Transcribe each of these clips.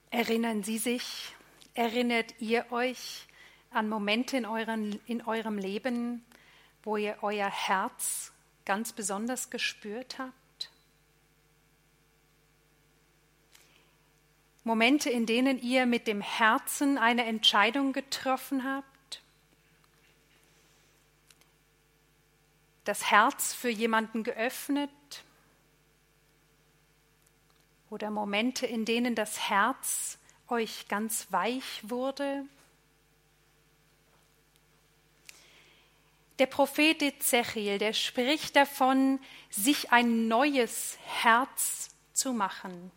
Erinnert ihr euch an Momente in eurem Leben, wo ihr euer Herz ganz besonders gespürt habt? Momente, in denen ihr mit dem Herzen eine Entscheidung getroffen habt? Das Herz für jemanden geöffnet? Oder Momente, in denen das Herz euch ganz weich wurde? Der Prophet Ezechiel, der spricht davon, sich ein neues Herz zu machen.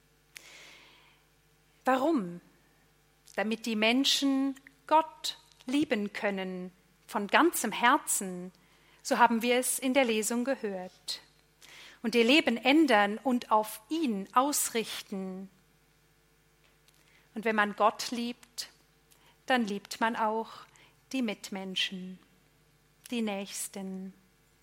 Warum? Damit die Menschen Gott lieben können, von ganzem Herzen, so haben wir es in der Lesung gehört. Und ihr Leben ändern und auf ihn ausrichten. Und wenn man Gott liebt, dann liebt man auch die Mitmenschen, die Nächsten.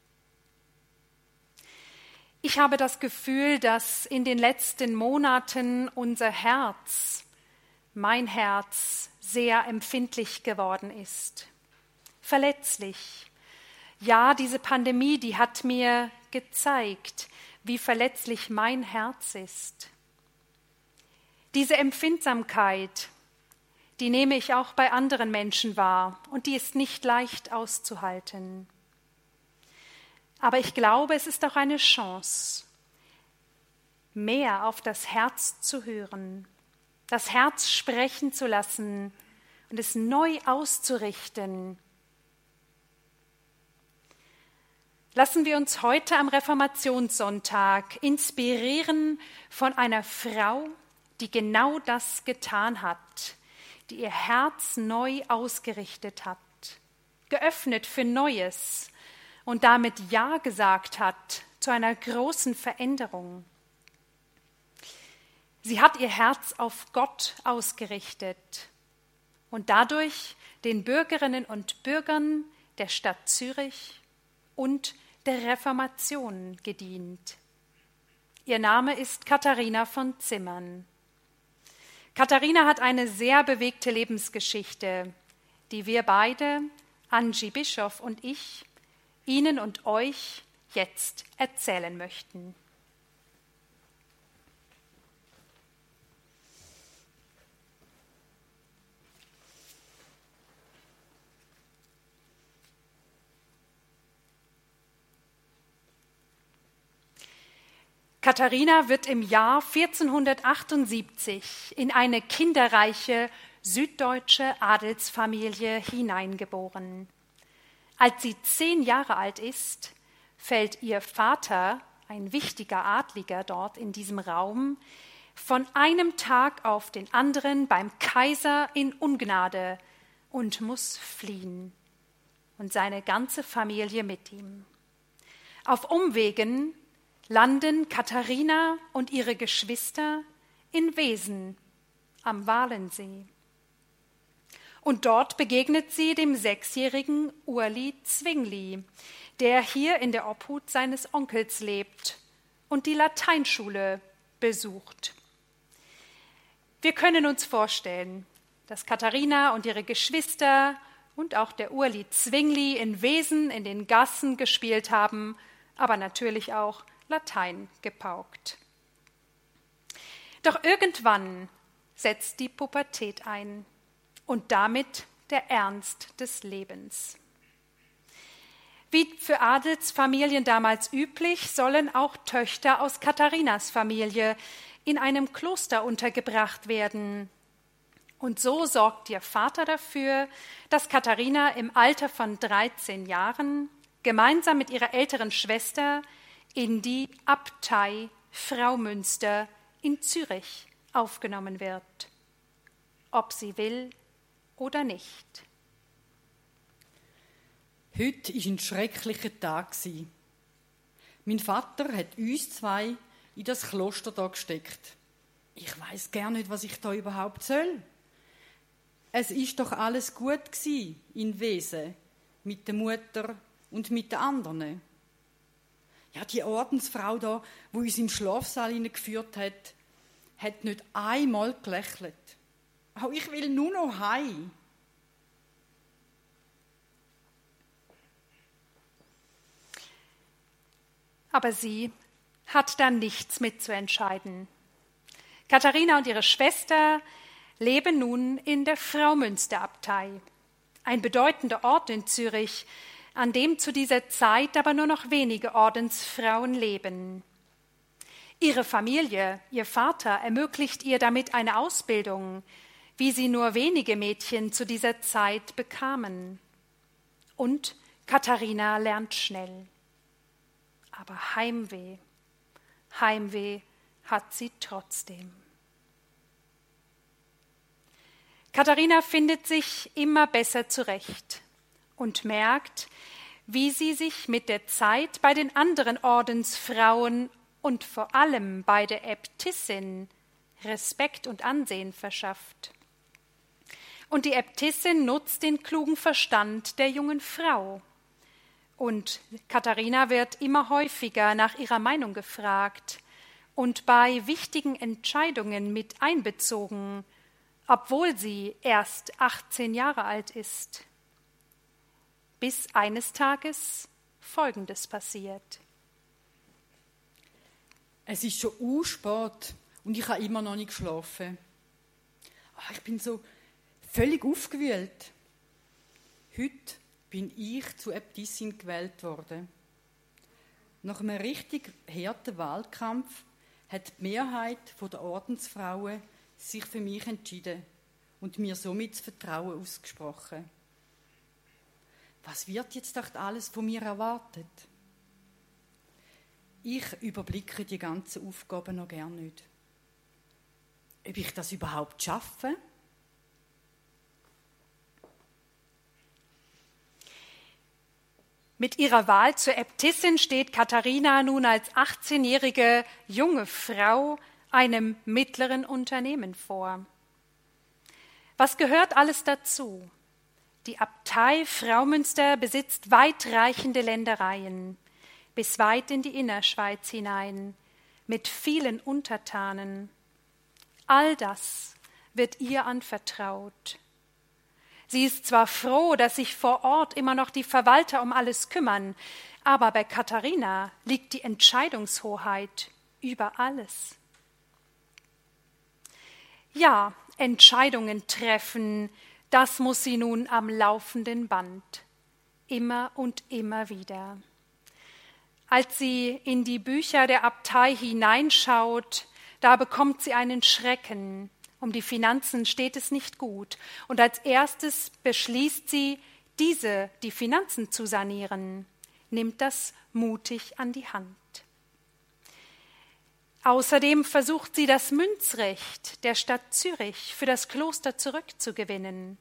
Ich habe das Gefühl, dass in den letzten Monaten unser Herz, mein Herz, sehr empfindlich geworden ist. Verletzlich. Ja, diese Pandemie, die hat mir gezeigt, wie verletzlich mein Herz ist. Diese Empfindsamkeit, die nehme ich auch bei anderen Menschen wahr und die ist nicht leicht auszuhalten. Aber ich glaube, es ist auch eine Chance, mehr auf das Herz zu hören, das Herz sprechen zu lassen und es neu auszurichten. Lassen wir uns heute am Reformationssonntag inspirieren von einer Frau, die genau das getan hat, die ihr Herz neu ausgerichtet hat, geöffnet für Neues und damit Ja gesagt hat zu einer großen Veränderung. Sie hat ihr Herz auf Gott ausgerichtet und dadurch den Bürgerinnen und Bürgern der Stadt Zürich und der Reformation gedient. Ihr Name ist Katharina von Zimmern. Katharina hat eine sehr bewegte Lebensgeschichte, die wir beide, Angie Bischoff und ich, Ihnen und euch jetzt erzählen möchten. Katharina wird im Jahr 1478 in eine kinderreiche süddeutsche Adelsfamilie hineingeboren. Als sie 10 Jahre alt ist, fällt ihr Vater, ein wichtiger Adliger dort in diesem Raum, von einem Tag auf den anderen beim Kaiser in Ungnade und muss fliehen und seine ganze Familie mit ihm. Auf Umwegen landen Katharina und ihre Geschwister in Wesen am Walensee. Und dort begegnet sie dem 6-jährigen Urli Zwingli, der hier in der Obhut seines Onkels lebt und die Lateinschule besucht. Wir können uns vorstellen, dass Katharina und ihre Geschwister und auch der Urli Zwingli in Wesen in den Gassen gespielt haben, aber natürlich auch Latein gepaukt. Doch irgendwann setzt die Pubertät ein und damit der Ernst des Lebens. Wie für Adelsfamilien damals üblich, sollen auch Töchter aus Katharinas Familie in einem Kloster untergebracht werden. Und so sorgt ihr Vater dafür, dass Katharina im Alter von 13 Jahren gemeinsam mit ihrer älteren Schwester in die Abtei Fraumünster in Zürich aufgenommen wird, ob sie will oder nicht. Heute war ein schrecklicher Tag. Mein Vater hat uns 2 in das Kloster da gesteckt. Ich weiss gar nicht, was ich da überhaupt soll. Es ist doch alles gut gsi in Wesen, mit der Mutter und mit den anderen. Ja, die Ordensfrau da, die uns in den Schlafsaal hineingeführt hat, hat nicht einmal gelächelt. Auch ich will nur noch heim. Aber sie hat da nichts mitzuentscheiden. Katharina und ihre Schwester leben nun in der Fraumünsterabtei, ein bedeutender Ort in Zürich, an dem zu dieser Zeit aber nur noch wenige Ordensfrauen leben. Ihre Familie, ihr Vater, ermöglicht ihr damit eine Ausbildung, wie sie nur wenige Mädchen zu dieser Zeit bekamen. Und Katharina lernt schnell. Aber Heimweh hat sie trotzdem. Katharina findet sich immer besser zurecht und merkt, wie sie sich mit der Zeit bei den anderen Ordensfrauen und vor allem bei der Äbtissin Respekt und Ansehen verschafft. Und die Äbtissin nutzt den klugen Verstand der jungen Frau. Und Katharina wird immer häufiger nach ihrer Meinung gefragt und bei wichtigen Entscheidungen mit einbezogen, obwohl sie erst 18 Jahre alt ist. Bis eines Tages Folgendes passiert. Es ist schon spät und ich habe immer noch nicht geschlafen. Ich bin so völlig aufgewühlt. Heute bin ich zu Äbtissin gewählt worden. Nach einem richtig harten Wahlkampf hat die Mehrheit der Ordensfrauen sich für mich entschieden und mir somit das Vertrauen ausgesprochen. Was wird jetzt alles von mir erwartet? Ich überblicke die ganzen Aufgaben noch gar nicht. Ob ich das überhaupt schaffe? Mit ihrer Wahl zur Äbtissin steht Katharina nun als 18-jährige junge Frau einem mittleren Unternehmen vor. Was gehört alles dazu? Die Abtei Fraumünster besitzt weitreichende Ländereien, bis weit in die Innerschweiz hinein, mit vielen Untertanen. All das wird ihr anvertraut. Sie ist zwar froh, dass sich vor Ort immer noch die Verwalter um alles kümmern, aber bei Katharina liegt die Entscheidungshoheit über alles. Ja, Entscheidungen treffen, das muss sie nun am laufenden Band, immer und immer wieder. Als sie in die Bücher der Abtei hineinschaut, da bekommt sie einen Schrecken. Um die Finanzen steht es nicht gut. Und als erstes beschließt sie, die Finanzen zu sanieren, nimmt das mutig an die Hand. Außerdem versucht sie, das Münzrecht der Stadt Zürich für das Kloster zurückzugewinnen.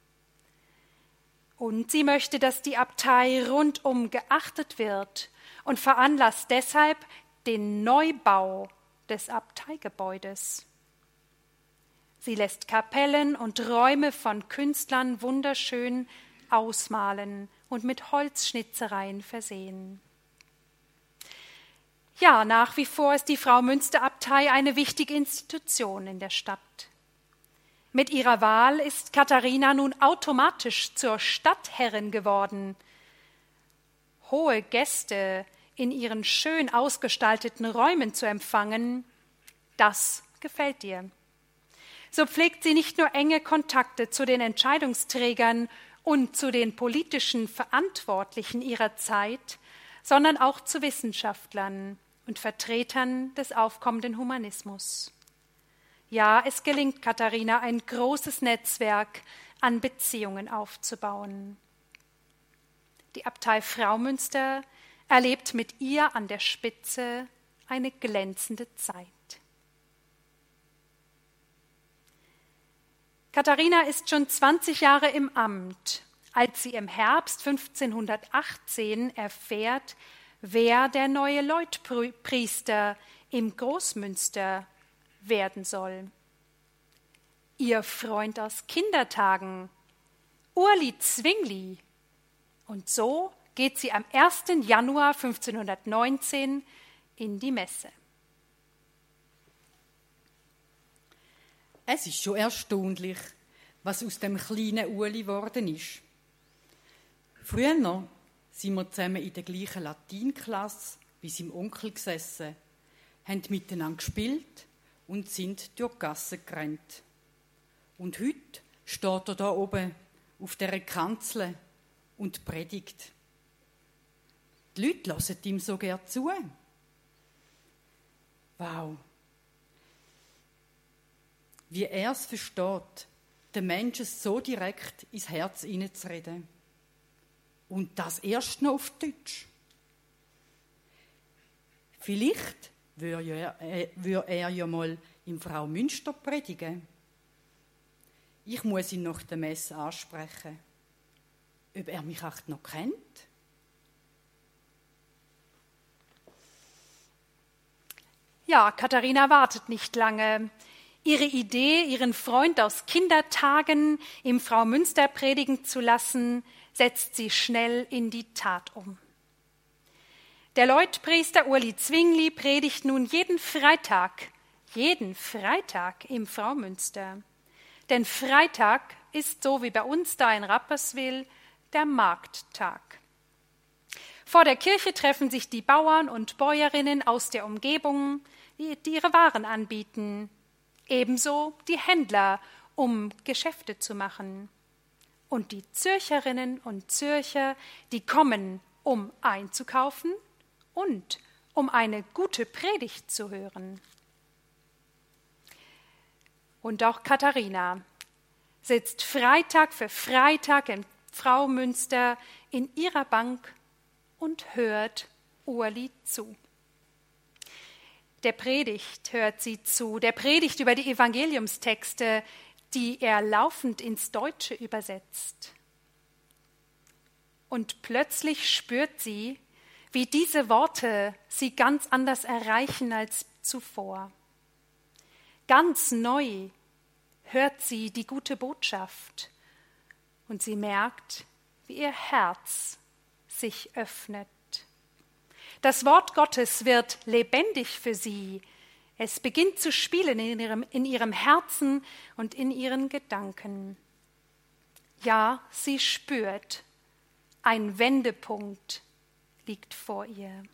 Und sie möchte, dass die Abtei rundum geachtet wird und veranlasst deshalb den Neubau des Abteigebäudes. Sie lässt Kapellen und Räume von Künstlern wunderschön ausmalen und mit Holzschnitzereien versehen. Ja, nach wie vor ist die Fraumünsterabtei eine wichtige Institution in der Stadt. Mit ihrer Wahl ist Katharina nun automatisch zur Stadtherrin geworden. Hohe Gäste in ihren schön ausgestalteten Räumen zu empfangen, das gefällt ihr. So pflegt sie nicht nur enge Kontakte zu den Entscheidungsträgern und zu den politischen Verantwortlichen ihrer Zeit, sondern auch zu Wissenschaftlern und Vertretern des aufkommenden Humanismus. Ja, es gelingt Katharina, ein großes Netzwerk an Beziehungen aufzubauen. Die Abtei Fraumünster erlebt mit ihr an der Spitze eine glänzende Zeit. Katharina ist schon 20 Jahre im Amt, als sie im Herbst 1518 erfährt, wer der neue Leutpriester im Großmünster werden soll. Ihr Freund aus Kindertagen, Urli Zwingli. Und so geht sie am 1. Januar 1519 in die Messe. es ist schon erstaunlich, was aus dem kleinen Uli geworden ist. Früher sind wir zusammen in der gleichen Latinklasse wie sein Onkel gesessen, haben miteinander gespielt und sind durch die Gassen gerannt. Und heute steht er da oben auf dieser Kanzel und predigt. Die Leute hören ihm so gern zu. Wow! Wie er es versteht, den Menschen so direkt ins Herz hineinzureden. Und das erst noch auf Deutsch. Vielleicht würde er ja mal im Frau Münster predigen. Ich muss ihn nach der Messe ansprechen. Ob er mich auch noch kennt? Ja, Katharina wartet nicht lange. Ihre Idee, ihren Freund aus Kindertagen im Frau Münster predigen zu lassen, setzt sie schnell in die Tat um. Der Leutpriester Uli Zwingli predigt nun jeden Freitag im Frau Münster. Denn Freitag ist so wie bei uns da in Rapperswil der Markttag. Vor der Kirche treffen sich die Bauern und Bäuerinnen aus der Umgebung, die ihre Waren anbieten. Ebenso die Händler, um Geschäfte zu machen. Und die Zürcherinnen und Zürcher, die kommen, um einzukaufen und um eine gute Predigt zu hören. Und auch Katharina sitzt Freitag für Freitag in Frau Münster in ihrer Bank und hört Uli zu. Der Predigt hört sie zu, der Predigt über die Evangeliumstexte, die er laufend ins Deutsche übersetzt. Und plötzlich spürt sie, wie diese Worte sie ganz anders erreichen als zuvor. Ganz neu hört sie die gute Botschaft und sie merkt, wie ihr Herz sich öffnet. Das Wort Gottes wird lebendig für sie. Es beginnt zu spielen in ihrem Herzen und in ihren Gedanken. Ja, sie spürt, ein Wendepunkt liegt vor ihr.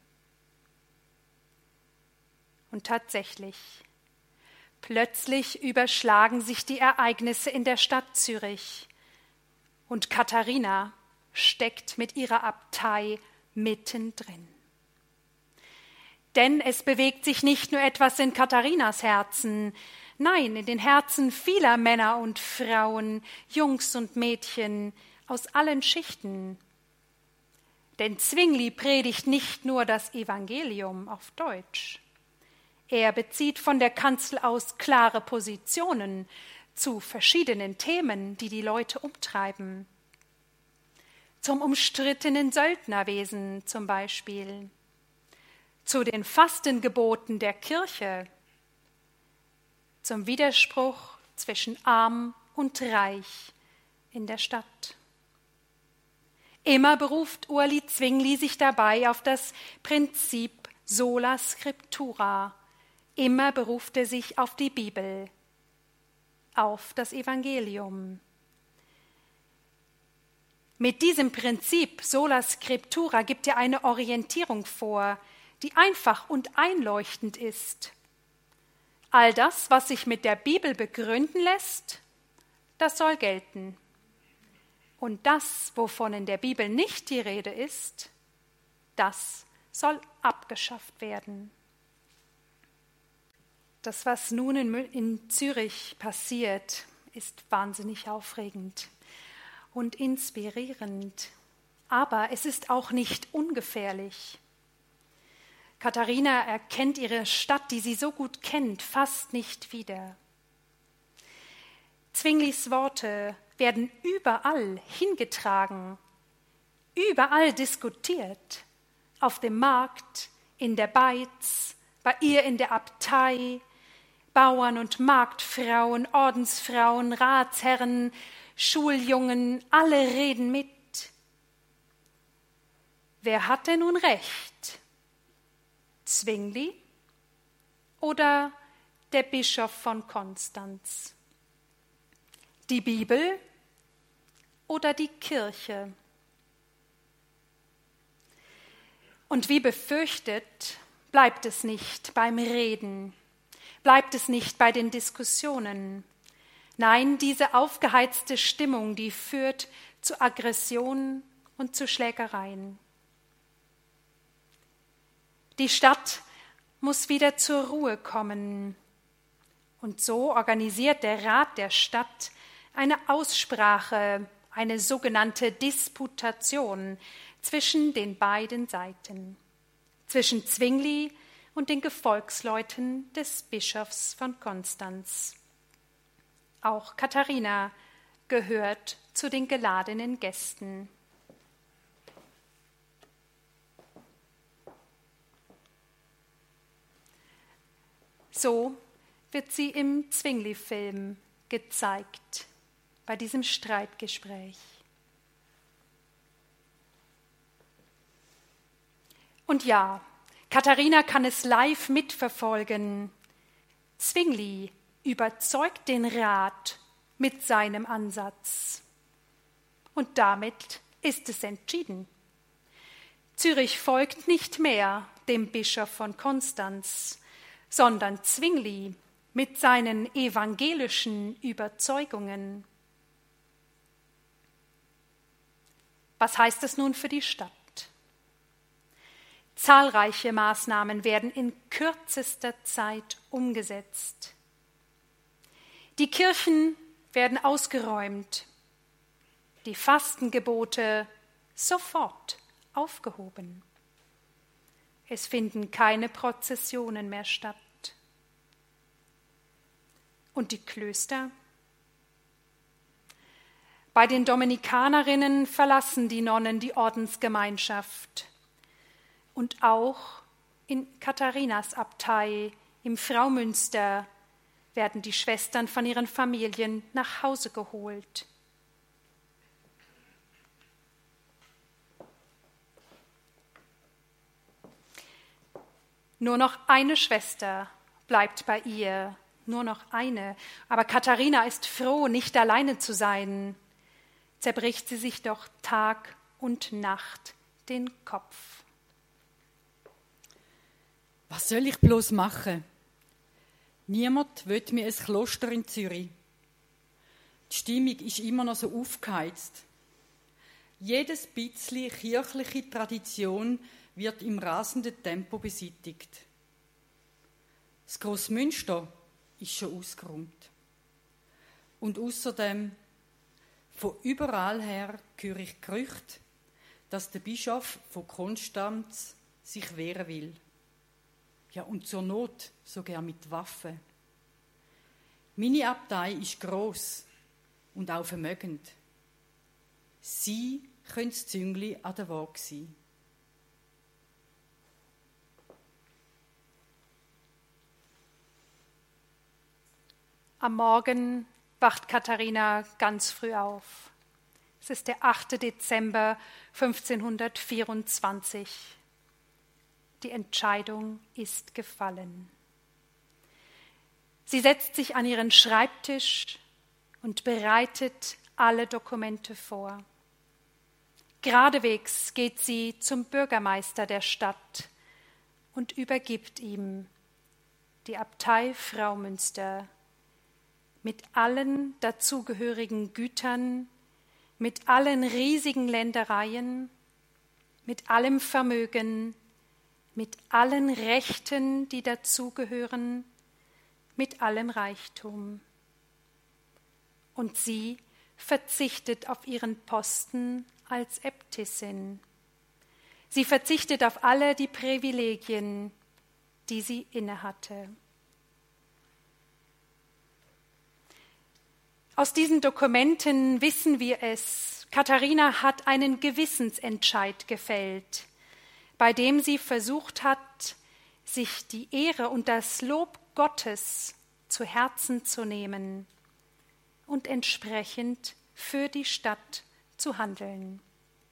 Und tatsächlich, plötzlich überschlagen sich die Ereignisse in der Stadt Zürich. Und Katharina steckt mit ihrer Abtei mittendrin. Denn es bewegt sich nicht nur etwas in Katharinas Herzen, nein, in den Herzen vieler Männer und Frauen, Jungs und Mädchen aus allen Schichten. Denn Zwingli predigt nicht nur das Evangelium auf Deutsch. Er bezieht von der Kanzel aus klare Positionen zu verschiedenen Themen, die die Leute umtreiben. Zum umstrittenen Söldnerwesen zum Beispiel, zu den Fastengeboten der Kirche, zum Widerspruch zwischen arm und reich in der Stadt. Immer beruft Uli Zwingli sich dabei auf das Prinzip sola scriptura. Immer beruft er sich auf die Bibel, auf das Evangelium. Mit diesem Prinzip sola scriptura gibt er eine Orientierung vor, die einfach und einleuchtend ist. All das, was sich mit der Bibel begründen lässt, das soll gelten. Und das, wovon in der Bibel nicht die Rede ist, das soll abgeschafft werden. Das, was nun in Zürich passiert, ist wahnsinnig aufregend und inspirierend. Aber es ist auch nicht ungefährlich. Katharina erkennt ihre Stadt, die sie so gut kennt, fast nicht wieder. Zwinglis Worte werden überall hingetragen, überall diskutiert, auf dem Markt, in der Beiz, bei ihr in der Abtei, Bauern und Marktfrauen, Ordensfrauen, Ratsherren, Schuljungen, alle reden mit. Wer hat denn nun recht? Zwingli oder der Bischof von Konstanz? Die Bibel oder die Kirche? Und wie befürchtet, bleibt es nicht beim Reden, bleibt es nicht bei den Diskussionen. Nein, diese aufgeheizte Stimmung, die führt zu Aggression und zu Schlägereien. Die Stadt muss wieder zur Ruhe kommen. Und so organisiert der Rat der Stadt eine Aussprache, eine sogenannte Disputation zwischen den beiden Seiten, zwischen Zwingli und den Gefolgsleuten des Bischofs von Konstanz. Auch Katharina gehört zu den geladenen Gästen. So wird sie im Zwingli-Film gezeigt, bei diesem Streitgespräch. Und ja, Katharina kann es live mitverfolgen. Zwingli überzeugt den Rat mit seinem Ansatz. Und damit ist es entschieden. Zürich folgt nicht mehr dem Bischof von Konstanz, sondern Zwingli mit seinen evangelischen Überzeugungen. Was heißt das nun für die Stadt? Zahlreiche Maßnahmen werden in kürzester Zeit umgesetzt. Die Kirchen werden ausgeräumt, die Fastengebote sofort aufgehoben. Es finden keine Prozessionen mehr statt. Und die Klöster? Bei den Dominikanerinnen verlassen die Nonnen die Ordensgemeinschaft. Und auch in Katharinas Abtei im Fraumünster werden die Schwestern von ihren Familien nach Hause geholt. Nur noch eine Schwester bleibt bei ihr, nur noch eine. Aber Katharina ist froh, nicht alleine zu sein. Zerbricht sie sich doch Tag und Nacht den Kopf. Was soll ich bloß machen? Niemand will mir ein Kloster in Zürich. Die Stimmung ist immer noch so aufgeheizt. Jedes bisschen kirchliche Tradition wird im rasenden Tempo beseitigt. Das Grossmünster ist schon ausgeräumt. Und außerdem, von überall her höre ich Gerüchte, dass der Bischof von Konstanz sich wehren will. Ja, und zur Not sogar mit Waffen. Meine Abtei ist gross und auch vermögend. Sie können das Züngli an der Waage sein. Am Morgen wacht Katharina ganz früh auf. Es ist der 8. Dezember 1524. Die Entscheidung ist gefallen. Sie setzt sich an ihren Schreibtisch und bereitet alle Dokumente vor. Geradewegs geht sie zum Bürgermeister der Stadt und übergibt ihm die Abtei Fraumünster mit allen dazugehörigen Gütern, mit allen riesigen Ländereien, mit allem Vermögen, mit allen Rechten, die dazugehören, mit allem Reichtum. Und sie verzichtet auf ihren Posten als Äbtissin. Sie verzichtet auf alle die Privilegien, die sie innehatte. Aus diesen Dokumenten wissen wir es, Katharina hat einen Gewissensentscheid gefällt, bei dem sie versucht hat, sich die Ehre und das Lob Gottes zu Herzen zu nehmen und entsprechend für die Stadt zu handeln.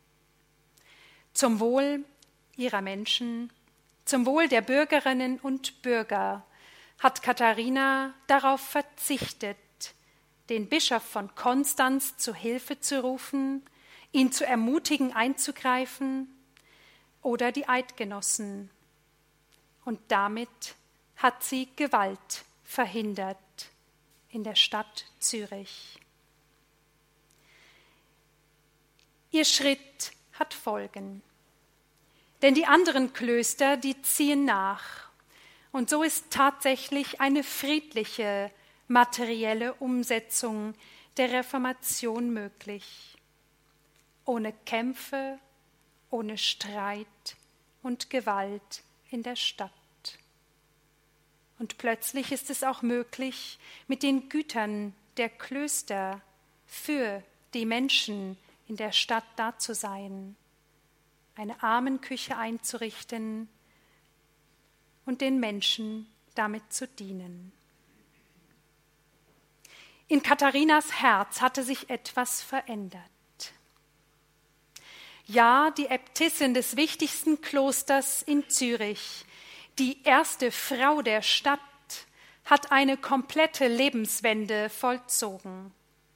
Zum Wohl ihrer Menschen, zum Wohl der Bürgerinnen und Bürger hat Katharina darauf verzichtet, den Bischof von Konstanz zu Hilfe zu rufen, ihn zu ermutigen, einzugreifen, oder die Eidgenossen. Und damit hat sie Gewalt verhindert in der Stadt Zürich. Ihr Schritt hat Folgen, denn die anderen Klöster, die ziehen nach. Und so ist tatsächlich eine friedliche, materielle Umsetzung der Reformation möglich. Ohne Kämpfe, ohne Streit und Gewalt in der Stadt. Und plötzlich ist es auch möglich, mit den Gütern der Klöster für die Menschen in der Stadt da zu sein, eine Armenküche einzurichten und den Menschen damit zu dienen. In Katharinas Herz hatte sich etwas verändert. Ja, die Äbtissin des wichtigsten Klosters in Zürich, die erste Frau der Stadt, hat eine komplette Lebenswende vollzogen.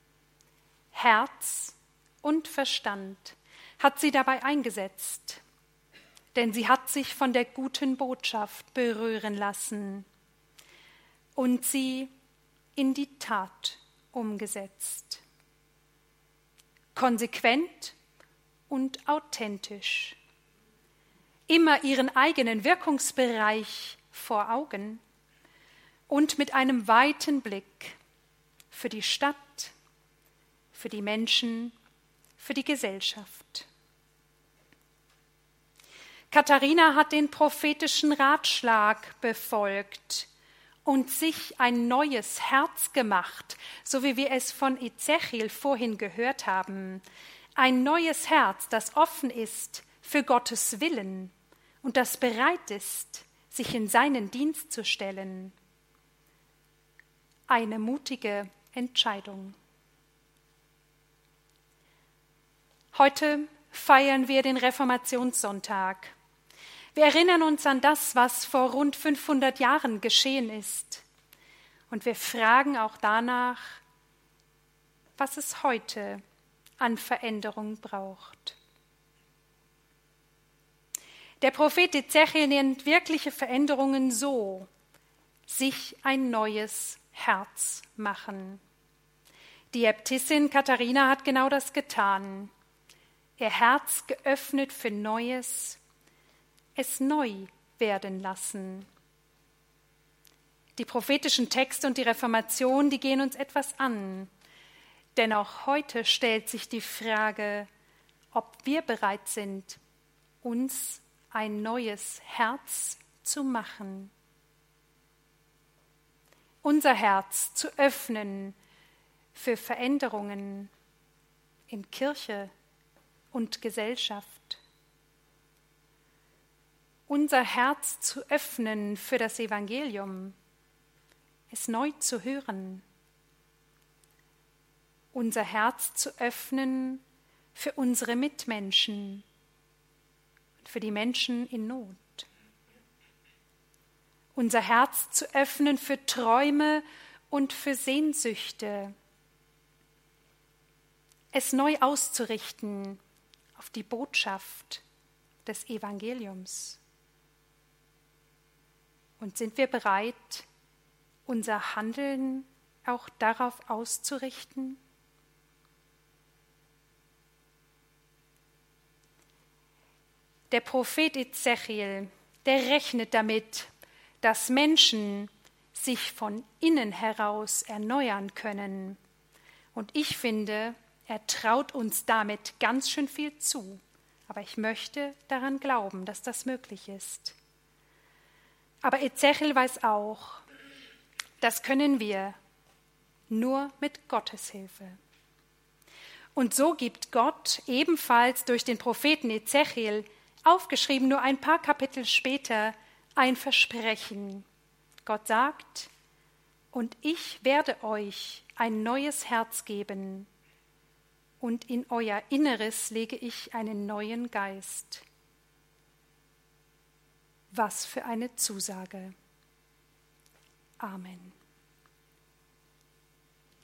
Herz und Verstand hat sie dabei eingesetzt, denn sie hat sich von der guten Botschaft berühren lassen und sie in die Tat umgesetzt. Konsequent und authentisch. Immer ihren eigenen Wirkungsbereich vor Augen und mit einem weiten Blick für die Stadt, für die Menschen, für die Gesellschaft. Katharina hat den prophetischen Ratschlag befolgt und sich ein neues Herz gemacht, so wie wir es von Ezechiel vorhin gehört haben. Ein neues Herz, das offen ist für Gottes Willen und das bereit ist, sich in seinen Dienst zu stellen. Eine mutige Entscheidung. Heute feiern wir den Reformationssonntag. Wir erinnern uns an das, was vor rund 500 Jahren geschehen ist. Und wir fragen auch danach, was es heute an Veränderung braucht. Der Prophet Ezechiel nennt wirkliche Veränderungen so: sich ein neues Herz machen. Die Äbtissin Katharina hat genau das getan. Ihr Herz geöffnet für Neues, es neu werden lassen. Die prophetischen Texte und die Reformation, die gehen uns etwas an. Denn auch heute stellt sich die Frage, ob wir bereit sind, uns ein neues Herz zu machen. Unser Herz zu öffnen für Veränderungen in Kirche und Gesellschaft. Unser Herz zu öffnen für das Evangelium, es neu zu hören. Unser Herz zu öffnen für unsere Mitmenschen, für die Menschen in Not. Unser Herz zu öffnen für Träume und für Sehnsüchte. Es neu auszurichten auf die Botschaft des Evangeliums. Und sind wir bereit, unser Handeln auch darauf auszurichten? Der Prophet Ezechiel, der rechnet damit, dass Menschen sich von innen heraus erneuern können. Und ich finde, er traut uns damit ganz schön viel zu. Aber ich möchte daran glauben, dass das möglich ist. Aber Ezechiel weiß auch, das können wir nur mit Gottes Hilfe. Und so gibt Gott ebenfalls durch den Propheten Ezechiel, aufgeschrieben nur ein paar Kapitel später, ein Versprechen. Gott sagt: Und ich werde euch ein neues Herz geben, und in euer Inneres lege ich einen neuen Geist. Was für eine Zusage. Amen.